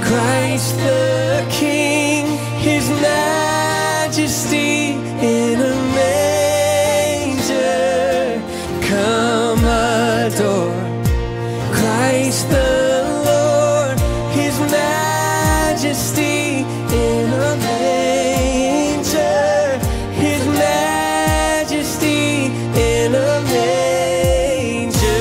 Christ the King, His majesty in a manger. Come adore Christ the Lord, His majesty in a manger. His majesty in a manger.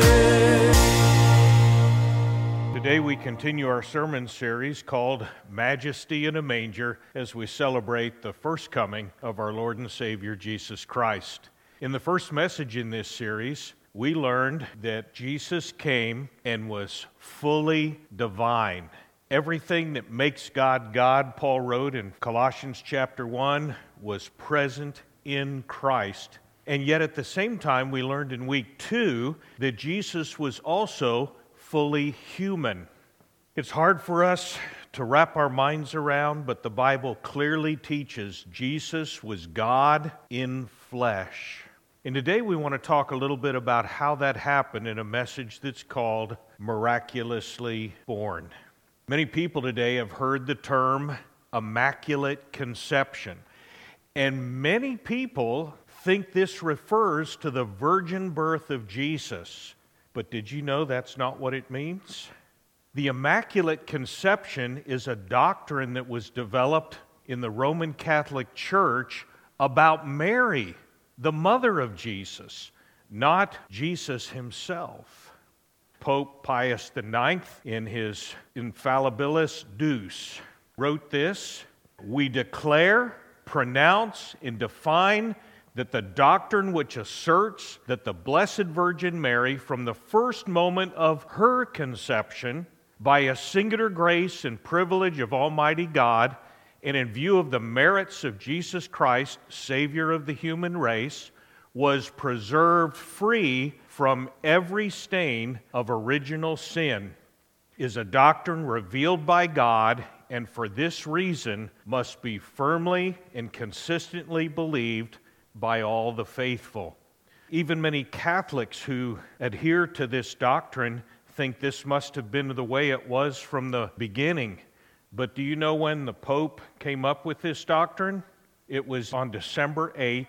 Today we continue our sermon series called Majesty in a Manger as we celebrate the first coming of our Lord and Savior Jesus Christ. In the first message in this series, we learned that Jesus came and was fully divine. Everything that makes God God, Paul wrote in Colossians chapter 1, was present in Christ. And yet at the same time, we learned in week 2 that Jesus was also fully human. It's hard for us to wrap our minds around, but the Bible clearly teaches Jesus was God in flesh. And today we want to talk a little bit about how that happened in a message that's called Miraculously Born. Many people today have heard the term Immaculate Conception, and many people think this refers to the virgin birth of Jesus. But did you know that's not what it means? The Immaculate Conception is a doctrine that was developed in the Roman Catholic Church about Mary, the mother of Jesus, not Jesus himself. Pope Pius IX, in his Infallibilis Deus, wrote this: "We declare, pronounce, and define that the doctrine which asserts that the Blessed Virgin Mary, from the first moment of her conception, by a singular grace and privilege of Almighty God, and in view of the merits of Jesus Christ, Savior of the human race, was preserved free from every stain of original sin, is a doctrine revealed by God, and for this reason must be firmly and consistently believed by all the faithful." Even many Catholics who adhere to this doctrine think this must have been the way it was from the beginning. But do you know when the Pope came up with this doctrine? It was on December 8th,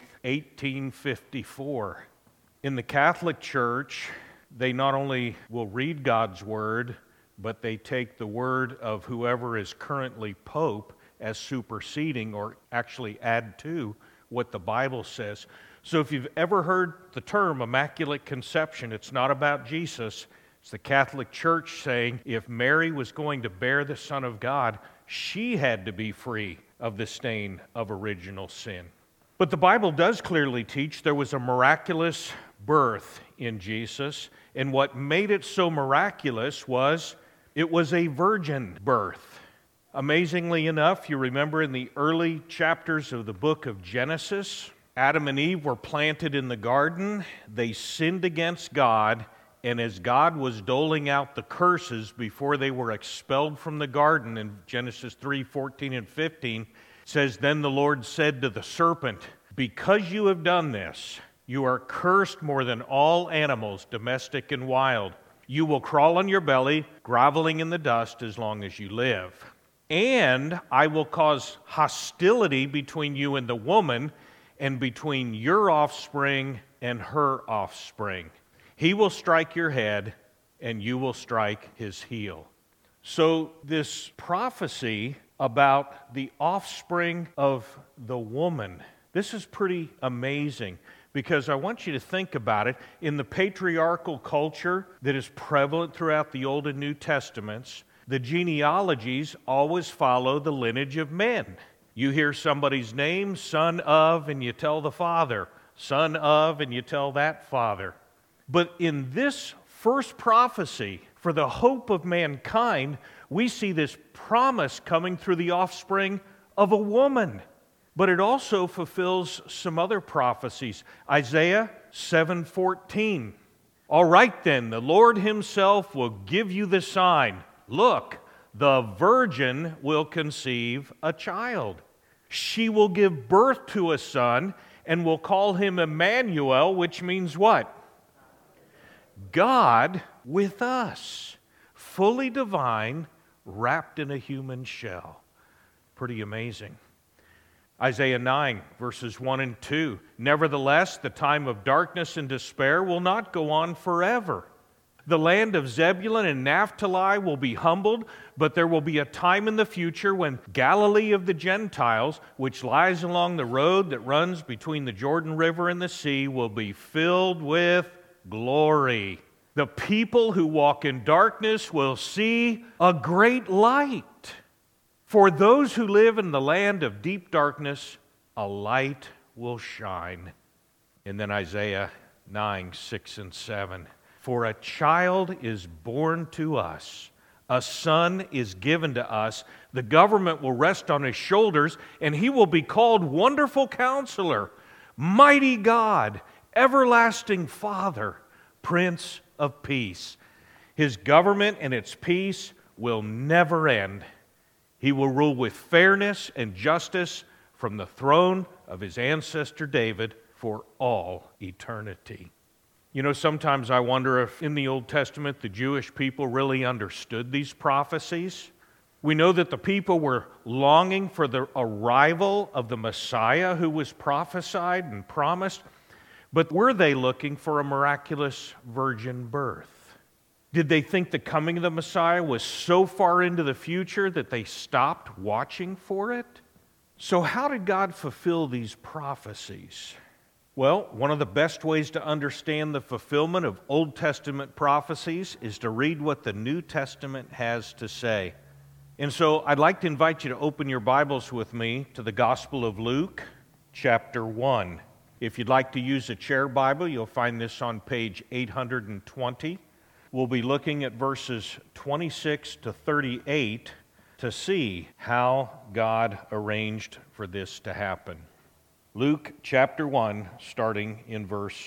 1854. In the Catholic Church, they not only will read God's Word, but they take the word of whoever is currently Pope as superseding, or actually add to what the Bible says. So if you've ever heard the term Immaculate Conception, it's not about Jesus. It's the Catholic Church saying if Mary was going to bear the Son of God, she had to be free of the stain of original sin. But the Bible does clearly teach there was a miraculous birth in Jesus, and what made it so miraculous was it was a virgin birth. Amazingly enough, you remember in the early chapters of the book of Genesis, Adam and Eve were planted in the garden. They sinned against God, and as God was doling out the curses before they were expelled from the garden, in Genesis 3:14 and 15, says, "Then the Lord said to the serpent, 'Because you have done this, you are cursed more than all animals, domestic and wild. You will crawl on your belly, groveling in the dust as long as you live. And I will cause hostility between you and the woman, and between your offspring and her offspring. He will strike your head, and you will strike his heel.'" So this prophecy about the offspring of the woman, this is pretty amazing, because I want you to think about it. In the patriarchal culture that is prevalent throughout the Old and New Testaments, the genealogies always follow the lineage of men. You hear somebody's name, son of, and you tell the father, son of, and you tell that father. But in this first prophecy for the hope of mankind, we see this promise coming through the offspring of a woman. But it also fulfills some other prophecies. Isaiah 7:14. "All right then, the Lord himself will give you the sign. Look, the virgin will conceive a child. She will give birth to a son and will call him Emmanuel," which means what? God with us. Fully divine, wrapped in a human shell. Pretty amazing. Isaiah 9, verses 1 and 2. Nevertheless, the time of darkness and despair will not go on forever. The land of Zebulun and Naphtali will be humbled, but there will be a time in the future when Galilee of the Gentiles, which lies along the road that runs between the Jordan River and the sea, will be filled with glory. The people who walk in darkness will see a great light. For those who live in the land of deep darkness, a light will shine. And then Isaiah 9, 6 and 7. For a child is born to us, a son is given to us, the government will rest on his shoulders, and he will be called Wonderful Counselor, Mighty God, Everlasting Father, Prince of Peace. His government and its peace will never end. He will rule with fairness and justice from the throne of his ancestor David for all eternity. You know, sometimes I wonder if in the Old Testament the Jewish people really understood these prophecies. We know that the people were longing for the arrival of the Messiah who was prophesied and promised, but were they looking for a miraculous virgin birth? Did they think the coming of the Messiah was so far into the future that they stopped watching for it? So how did God fulfill these prophecies? Well, one of the best ways to understand the fulfillment of Old Testament prophecies is to read what the New Testament has to say. And so I'd like to invite you to open your Bibles with me to the Gospel of Luke, chapter 1. If you'd like to use a chair Bible, you'll find this on page 820. We'll be looking at verses 26 to 38 to see how God arranged for this to happen. Luke chapter 1, starting in verse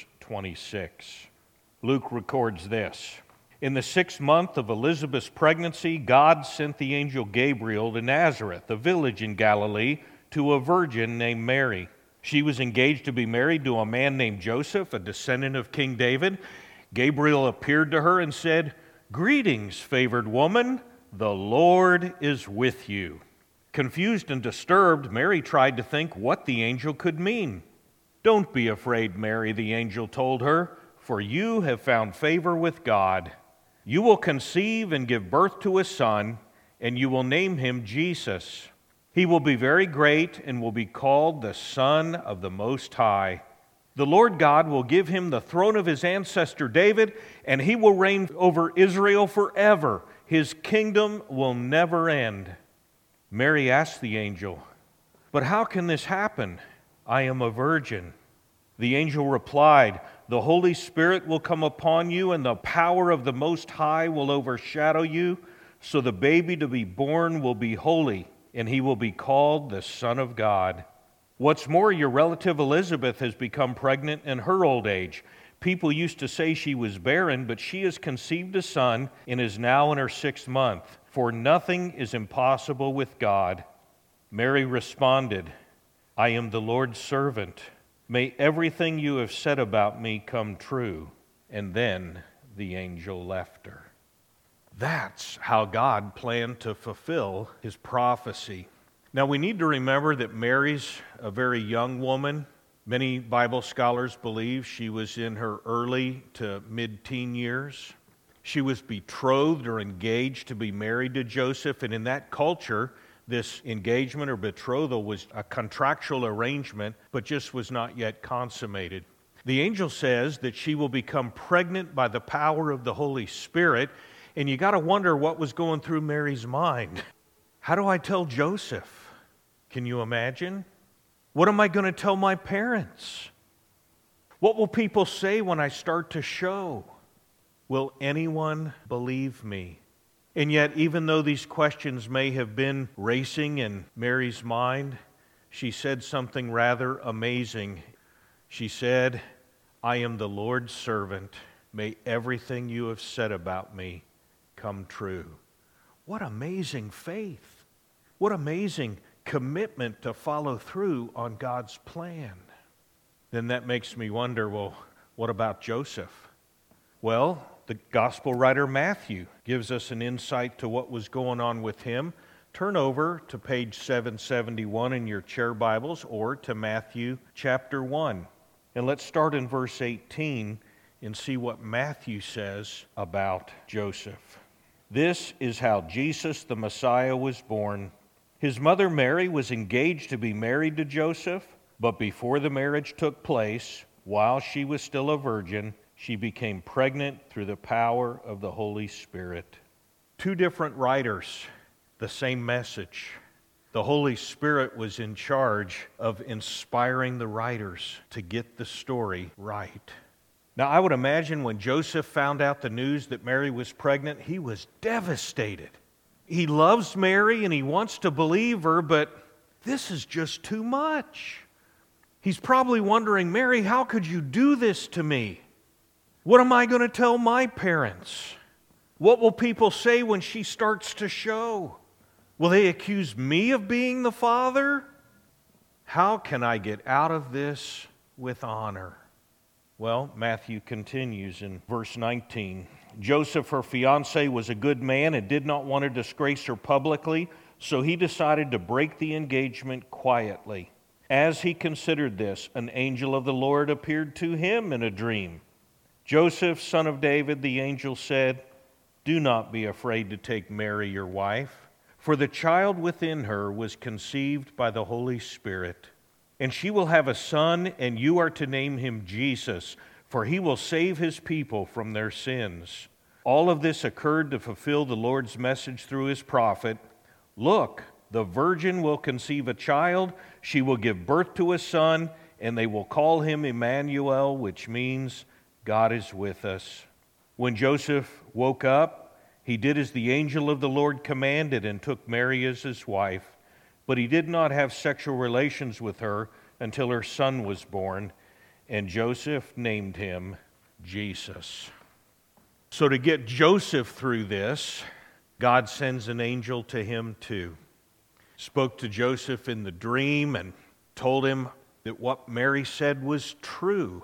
26. Luke records this. In the 6th month of Elizabeth's pregnancy, God sent the angel Gabriel to Nazareth, a village in Galilee, to a virgin named Mary. She was engaged to be married to a man named Joseph, a descendant of King David. Gabriel appeared to her and said, "Greetings, favored woman, the Lord is with you." Confused and disturbed, Mary tried to think what the angel could mean. "Don't be afraid, Mary," the angel told her, "for you have found favor with God. You will conceive and give birth to a son, and you will name him Jesus. He will be very great and will be called the Son of the Most High. The Lord God will give him the throne of his ancestor David, and he will reign over Israel forever. His kingdom will never end." Mary asked the angel, "But how can this happen? I am a virgin." The angel replied, "The Holy Spirit will come upon you, and the power of the Most High will overshadow you. So the baby to be born will be holy, and he will be called the Son of God. What's more, your relative Elizabeth has become pregnant in her old age. People used to say she was barren, but she has conceived a son and is now in her 6th month. For nothing is impossible with God." Mary responded, "I am the Lord's servant. May everything you have said about me come true." And then the angel left her. That's how God planned to fulfill his prophecy. Now we need to remember that Mary's a very young woman. Many Bible scholars believe she was in her early to mid-teen years. She was betrothed or engaged to be married to Joseph, and in that culture, this engagement or betrothal was a contractual arrangement, but just was not yet consummated. The angel says that she will become pregnant by the power of the Holy Spirit, and you got to wonder what was going through Mary's mind. How do I tell Joseph? Can you imagine? What am I going to tell my parents? What will people say when I start to show? Will anyone believe me? And yet, even though these questions may have been racing in Mary's mind, she said something rather amazing. She said, "I am the Lord's servant. May everything you have said about me come true." What amazing faith. What amazing commitment to follow through on God's plan. Then that makes me wonder, well, what about Joseph? Well, The gospel writer Matthew gives us an insight to what was going on with him. Turn over to page 771 in your chair Bibles, or to Matthew chapter 1. And let's start in verse 18 and see what Matthew says about Joseph. This is how Jesus the Messiah was born. His mother Mary was engaged to be married to Joseph, but before the marriage took place, while she was still a virgin, she became pregnant through the power of the Holy Spirit. Two different writers, the same message. The Holy Spirit was in charge of inspiring the writers to get the story right. Now, I would imagine when Joseph found out the news that Mary was pregnant, he was devastated. He loves Mary and he wants to believe her, but this is just too much. He's probably wondering, Mary, how could you do this to me? What am I going to tell my parents? What will people say when she starts to show? Will they accuse me of being the father? How can I get out of this with honor? Well, Matthew continues in verse 19. Joseph, her fiancé, was a good man and did not want to disgrace her publicly, so he decided to break the engagement quietly. As he considered this, an angel of the Lord appeared to him in a dream. Joseph, son of David, the angel said, "Do not be afraid to take Mary, your wife, for the child within her was conceived by the Holy Spirit. And she will have a son, and you are to name him Jesus, for he will save his people from their sins." All of this occurred to fulfill the Lord's message through his prophet. Look, the virgin will conceive a child, she will give birth to a son, and they will call him Emmanuel, which means God is with us. When Joseph woke up, he did as the angel of the Lord commanded and took Mary as his wife. But he did not have sexual relations with her until her son was born, and Joseph named him Jesus. So to get Joseph through this, God sends an angel to him too. Spoke to Joseph in the dream and told him that what Mary said was true.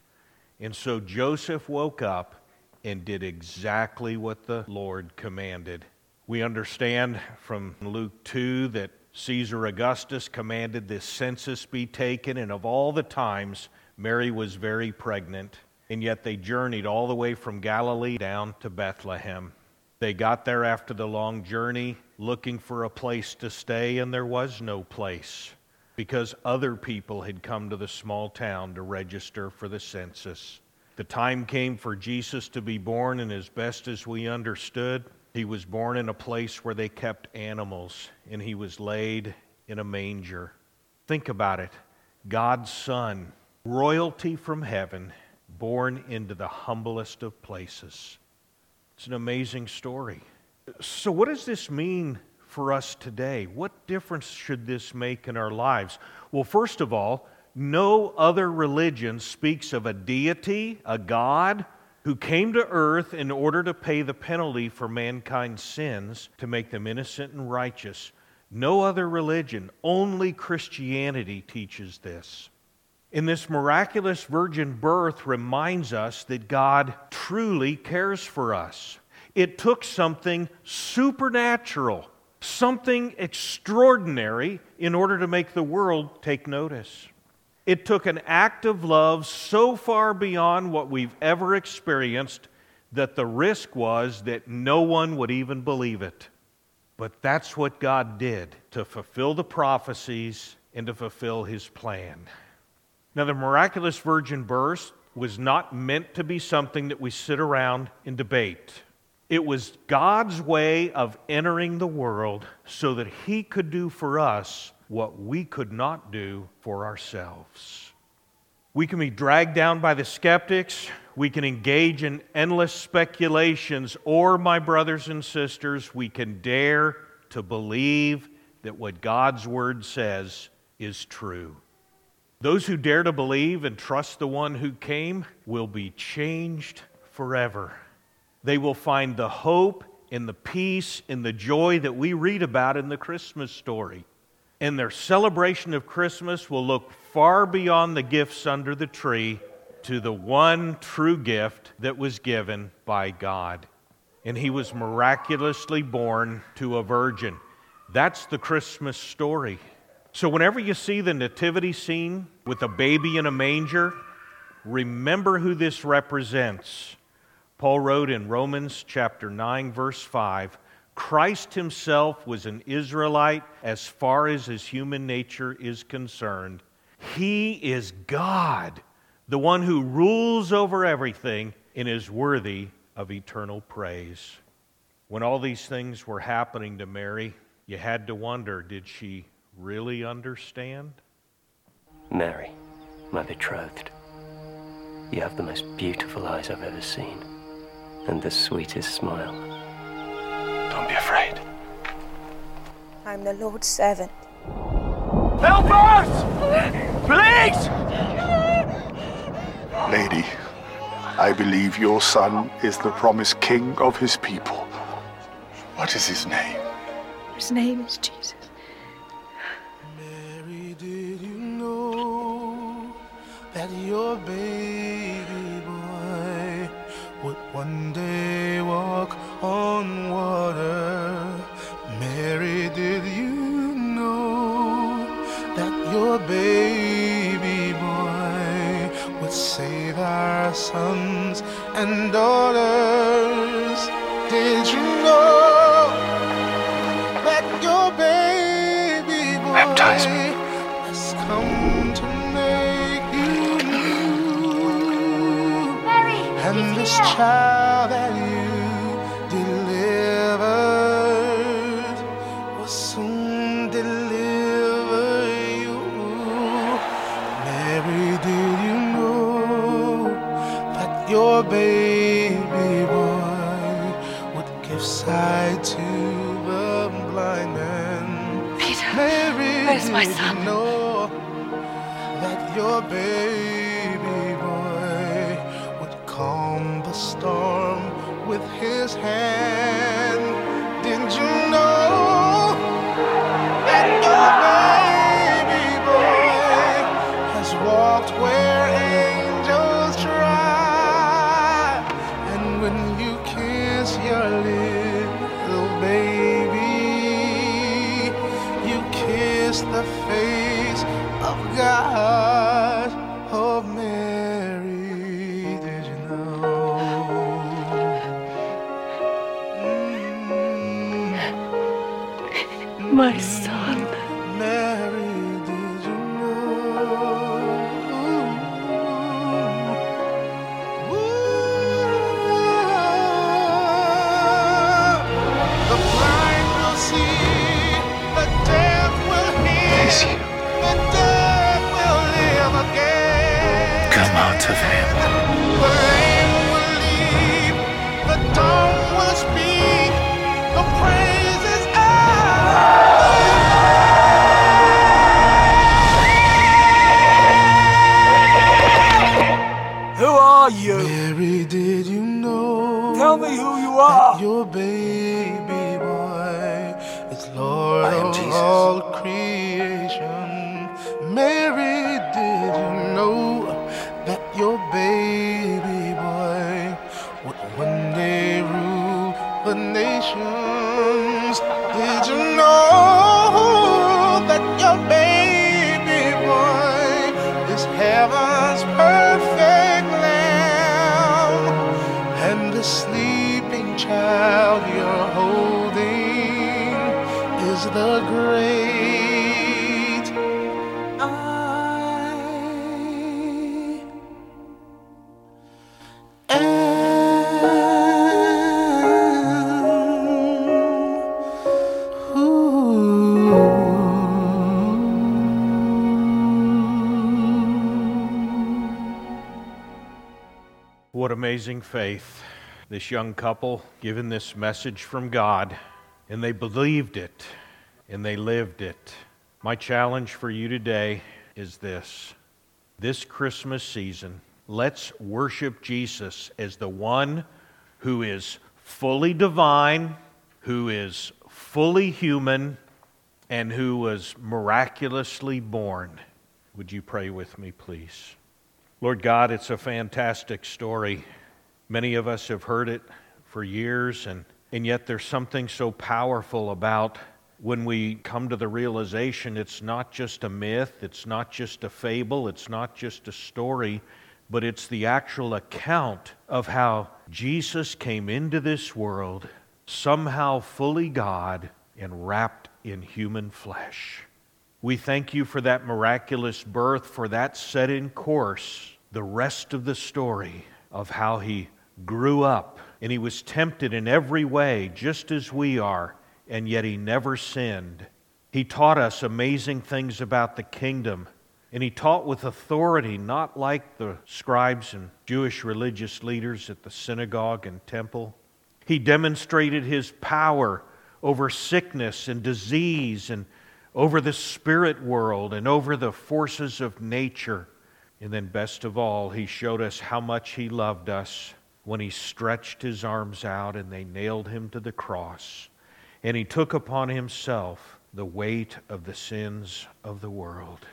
And so Joseph woke up and did exactly what the Lord commanded. We understand from Luke 2 that Caesar Augustus commanded this census be taken, and of all the times, Mary was very pregnant, and yet they journeyed all the way from Galilee down to Bethlehem. They got there after the long journey looking for a place to stay, and there was no place because other people had come to the small town to register for the census. The time came for Jesus to be born, and as best as we understood, he was born in a place where they kept animals, and he was laid in a manger. Think about it. God's Son, royalty from heaven, born into the humblest of places. It's an amazing story. So what does this mean for us today? What difference should this make in our lives? Well, first of all, no other religion speaks of a deity, a God, who came to earth in order to pay the penalty for mankind's sins to make them innocent and righteous. No other religion, only Christianity teaches this. And this miraculous virgin birth reminds us that God truly cares for us. It took something supernatural, something extraordinary, in order to make the world take notice. It took an act of love so far beyond what we've ever experienced that the risk was that no one would even believe it. But that's what God did to fulfill the prophecies and to fulfill His plan. Now, the miraculous virgin birth was not meant to be something that we sit around and debate. It was God's way of entering the world so that He could do for us what we could not do for ourselves. We can be dragged down by the skeptics. We can engage in endless speculations. Or, my brothers and sisters, we can dare to believe that what God's Word says is true. Those who dare to believe and trust the one who came will be changed forever. They will find the hope and the peace and the joy that we read about in the Christmas story. And their celebration of Christmas will look far beyond the gifts under the tree to the one true gift that was given by God. And he was miraculously born to a virgin. That's the Christmas story. So whenever you see the nativity scene with a baby in a manger, remember who this represents. Paul wrote in Romans chapter 9, verse 5, Christ himself was an Israelite as far as his human nature is concerned. He is God, the one who rules over everything and is worthy of eternal praise. When all these things were happening to Mary, you had to wonder, did she really understand? Mary, my betrothed, you have the most beautiful eyes I've ever seen, and the sweetest smile. Don't be afraid. I'm the Lord's servant. Help us! Please! Lady, I believe your son is the promised king of his people. What is his name? His name is Jesus. Mary, did you know that your baby boy would one day walk on water? Mary, did you know that your baby boy would save our sons and daughters? Did you know that your baby boy Baptize me. has come to make you new? Mary, And he's this here. child that you delivered will soon deliver you. Mary, did you know that your baby boy would give sight to the blind man? Peter, Mary, where's my did son? you know that your baby boy would calm the storm with his hand? Did you know that your baby boy has walked where angels try? And when you kiss your little baby, you kiss the face of God. Oh, Mary, did you know? My son. Mary, did you know? The blind will see, the deaf will hear, Is you. the dead will live again. Come out of him. The lame will leap, the dumb will speak, the praises Who are you? Mary, did you know? Tell me who you are. That your baby boy is Lord I am of Jesus. all creation. Mary, did you know that your baby boy would one day rule the nations? Did you know that your baby boy is heaven's perfect lamb? And the sleeping child you're holding is the great I What amazing faith. This young couple given this message from God, and they believed it, and they lived it. My challenge for you today is this. This Christmas season, let's worship Jesus as the one who is fully divine, who is fully human, and who was miraculously born. Would you pray with me, please? Lord God, it's a fantastic story. Many of us have heard it for years, and yet there's something so powerful about when we come to the realization it's not just a myth, it's not just a fable, it's not just a story, but it's the actual account of how Jesus came into this world, somehow fully God and wrapped in human flesh. We thank you for that miraculous birth, for that set in course the rest of the story of how he grew up and he was tempted in every way just as we are, and yet he never sinned. He taught us amazing things about the kingdom, and he taught with authority, not like the scribes and Jewish religious leaders at the synagogue and temple. He demonstrated his power over sickness and disease and over the spirit world and over the forces of nature. And then best of all, he showed us how much he loved us when he stretched his arms out and they nailed him to the cross. And he took upon himself the weight of the sins of the world.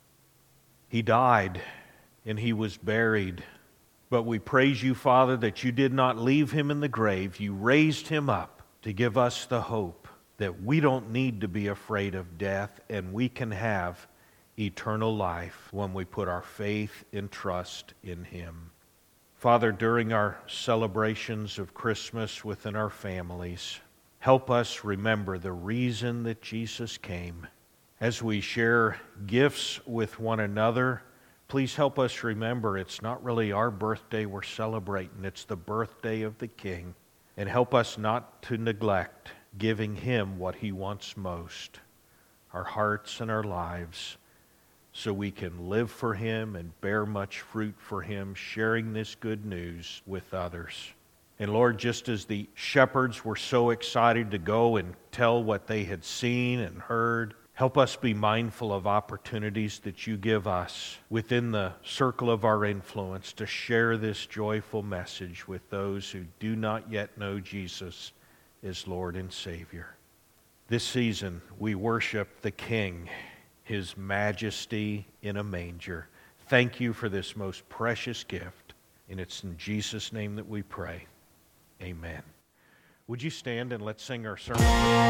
He died and he was buried. But we praise you, Father, that you did not leave him in the grave. You raised him up to give us the hope that we don't need to be afraid of death, and we can have eternal life when we put our faith and trust in him. Father, during our celebrations of Christmas within our families, help us remember the reason that Jesus came. As we share gifts with one another, please help us remember it's not really our birthday we're celebrating, it's the birthday of the King. And help us not to neglect giving him what he wants most, our hearts and our lives, so we can live for him and bear much fruit for him, sharing this good news with others. And Lord, just as the shepherds were so excited to go and tell what they had seen and heard, help us be mindful of opportunities that you give us within the circle of our influence to share this joyful message with those who do not yet know Jesus as Lord and Savior. This season, we worship the King, his majesty in a manger. Thank you for this most precious gift, and it's in Jesus' name that we pray. Amen. Would you stand and let's sing our sermon?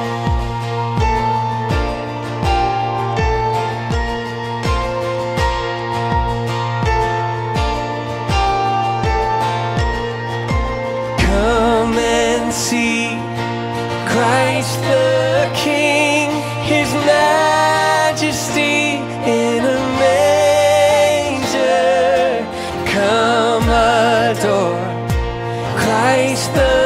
Come and see Christ the King, his majesty in a manger. Come adore Christ the